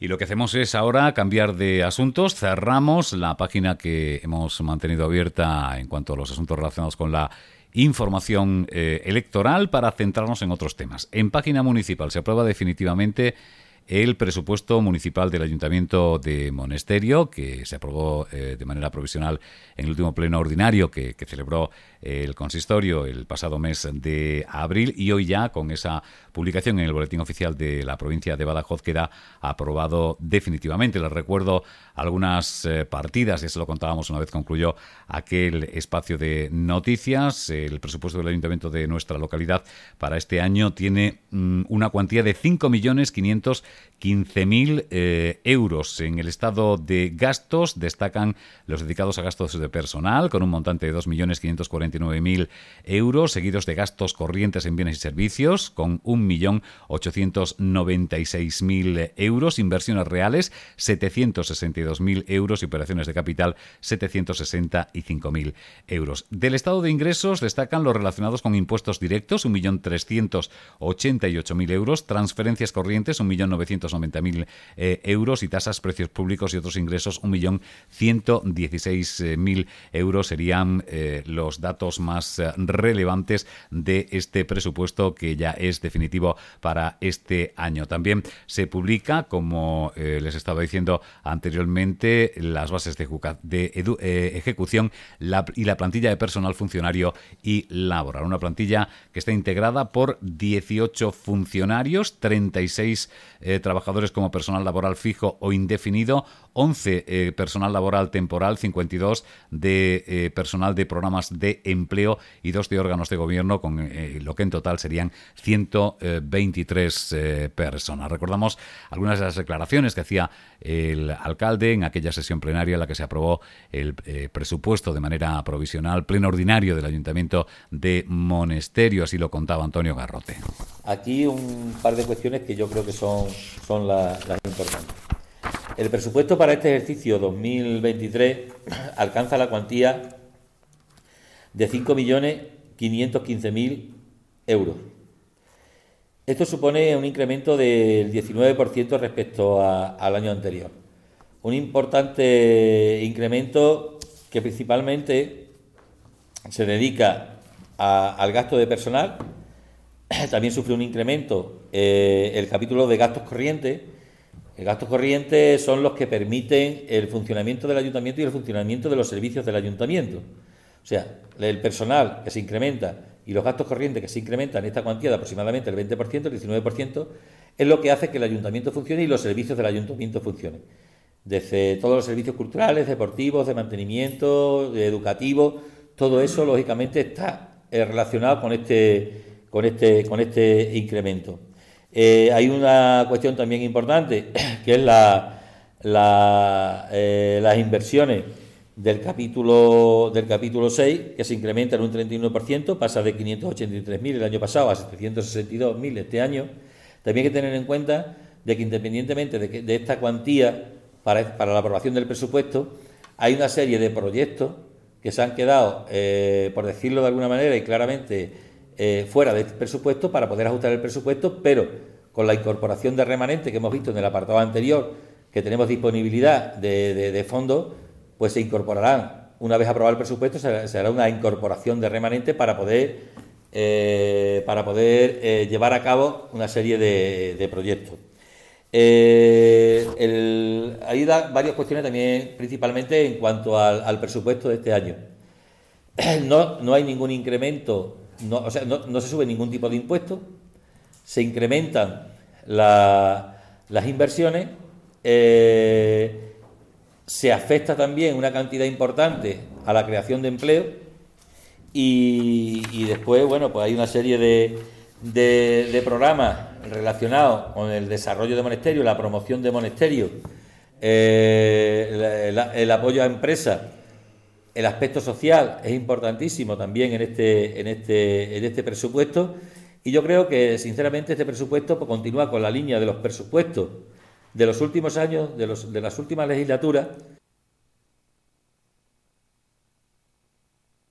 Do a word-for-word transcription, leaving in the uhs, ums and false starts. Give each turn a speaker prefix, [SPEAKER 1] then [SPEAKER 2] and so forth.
[SPEAKER 1] Y lo que hacemos es ahora cambiar de asuntos. Cerramos la página que hemos mantenido abierta en cuanto a los asuntos relacionados con la información eh, electoral para centrarnos en otros temas. En página municipal se aprueba definitivamente el presupuesto municipal del Ayuntamiento de Monesterio, que se aprobó eh, de manera provisional en el último pleno ordinario que, que celebró el consistorio el pasado mes de abril, y hoy ya con esa publicación en el Boletín Oficial de la provincia de Badajoz queda aprobado definitivamente. Les recuerdo algunas eh, partidas, ya se lo contábamos una vez concluyó aquel espacio de noticias. El presupuesto del Ayuntamiento de nuestra localidad para este año tiene mm, una cuantía de cinco millones quinientos quince mil eh, euros. En el estado de gastos destacan los dedicados a gastos de personal, con un montante de dos millones quinientos cuarenta y nueve mil euros, seguidos de gastos corrientes en bienes y servicios, con un millón ochocientos noventa y seis mil euros, inversiones reales, setecientos sesenta y dos mil euros, y operaciones de capital, setecientos sesenta y cinco mil euros. Del estado de ingresos destacan los relacionados con impuestos directos, un millón trescientos ochenta y ocho mil euros, transferencias corrientes, un millón novecientos noventa mil eh, euros, y tasas, precios públicos y otros ingresos, un millón ciento dieciséis mil euros. Serían eh, los datos más eh, relevantes de este presupuesto, que ya es definitivo para este año. También se publica, como eh, les estaba diciendo anteriormente, las bases de, de edu, eh, ejecución la, y la plantilla de personal funcionario y laboral. Una plantilla que está integrada por dieciocho funcionarios, treinta y seis eh, trabajadores como personal laboral fijo o indefinido, once eh, personal laboral temporal, cincuenta y dos de eh, personal de programas de empleo y dos de órganos de gobierno, con eh, lo que en total serían ciento veintitrés eh, personas. Recordamos algunas de las declaraciones que hacía el alcalde en aquella sesión plenaria en la que se aprobó el eh, presupuesto de manera provisional, pleno ordinario del Ayuntamiento de Monesterio. Así lo contaba Antonio Garrote.
[SPEAKER 2] Aquí un par de cuestiones que yo creo que son, son las, las importantes. El presupuesto para este ejercicio dos mil veintitrés alcanza la cuantía de cinco millones quinientos quince mil euros. Esto supone un incremento del diecinueve por ciento respecto a, al año anterior. Un importante incremento que principalmente se dedica a, al gasto de personal. También sufre un incremento eh, el capítulo de gastos corrientes. Los gastos corrientes son los que permiten el funcionamiento del ayuntamiento y el funcionamiento de los servicios del ayuntamiento. O sea, el personal que se incrementa y los gastos corrientes que se incrementan en esta cuantía de aproximadamente el veinte por ciento, el diecinueve por ciento, es lo que hace que el ayuntamiento funcione y los servicios del ayuntamiento funcionen. Desde todos los servicios culturales, deportivos, de mantenimiento, de educativos, todo eso lógicamente está relacionado con este, con este, con este incremento. Eh, hay una cuestión también importante, que es la, la, eh, las inversiones del capítulo del capítulo seis, que se incrementa en un treinta y uno por ciento, pasa de quinientos ochenta y tres mil el año pasado a setecientos sesenta y dos mil este año. También hay que tener en cuenta de que independientemente de, que, de esta cuantía para, para la aprobación del presupuesto, hay una serie de proyectos que se han quedado, eh, por decirlo de alguna manera y claramente, Eh, fuera de este presupuesto para poder ajustar el presupuesto, pero con la incorporación de remanente que hemos visto en el apartado anterior, que tenemos disponibilidad de, de, de fondos, pues se incorporarán. Una vez aprobado el presupuesto, se, se hará una incorporación de remanente para poder, eh, para poder eh, llevar a cabo una serie de, de proyectos. Eh, el, hay da varias cuestiones también, principalmente en cuanto al, al presupuesto de este año. No, no hay ningún incremento. No, o sea, no, no se sube ningún tipo de impuesto, se incrementan la, las inversiones, eh, se afecta también una cantidad importante a la creación de empleo y, y después, bueno, pues hay una serie de, de, de programas relacionados con el desarrollo de Monesterio, la promoción de Monesterio, eh, la, el apoyo a empresas. El aspecto social es importantísimo también en este, en este, en este presupuesto, y yo creo que sinceramente este presupuesto pues, continúa con la línea de los presupuestos de los últimos años, de, los, de las últimas legislaturas,